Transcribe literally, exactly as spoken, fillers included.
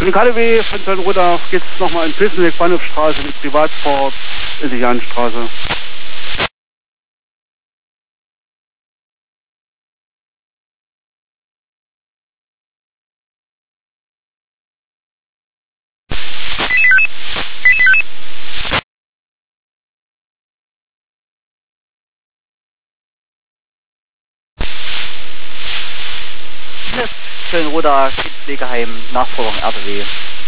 Für den K D W von Söldenroda geht es nochmal in Pilsenweg, Bahnhofstraße, mit Privatsport, Illianstraße. Söldenroda Kinderpflegeheim, Nachforderung R D W.